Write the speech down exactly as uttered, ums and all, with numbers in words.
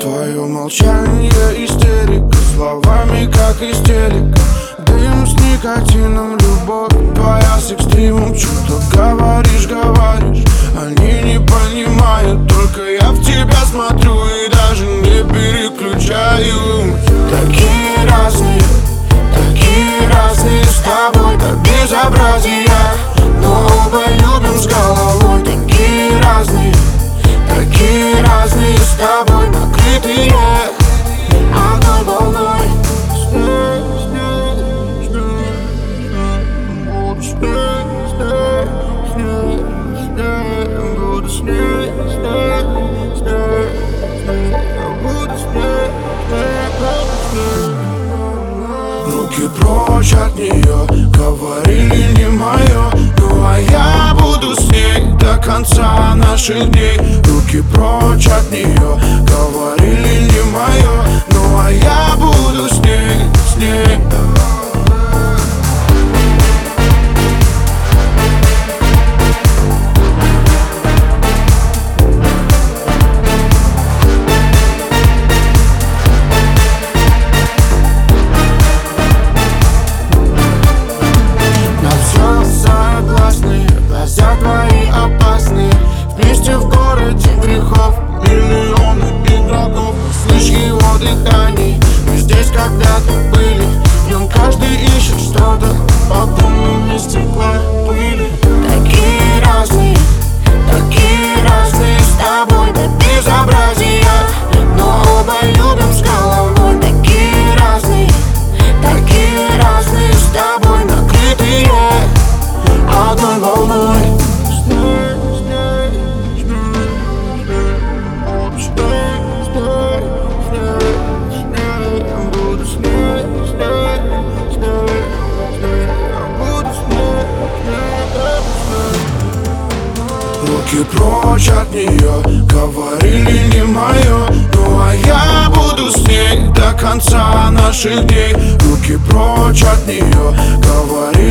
Твое молчание истерика, словами как истерика. Дым с никотином, любовь твоя с экстримом. Что-то говоришь, говоришь, они не понимают. Только я в тебя смотрю и даже не переключаю. Такие разные, такие разные с тобой, как безобразие, но оба любим с головой. Такие разные, такие разные с тобой, накрытые одной волной. Руки прочь от нее, говорили не мое. Ну а я буду с ней до конца наших дней. Руки прочь от нее, говорили не мое. Ну а я буду с ней, с ней. Глаза твои опасные, вместе в городе грехов миллионы игроков. Слышь его дыхание, мы здесь когда-то были. В нем каждый ищет что-то, потом на стекла пыли. Такие разные, такие разные с тобой, до безобразия, но оба любим с головой. Такие разные, такие разные с тобой, накрытые одной волной. Руки прочь от нее, говорили не мое. Ну а я буду с ней до конца наших дней. Руки прочь от нее, говорили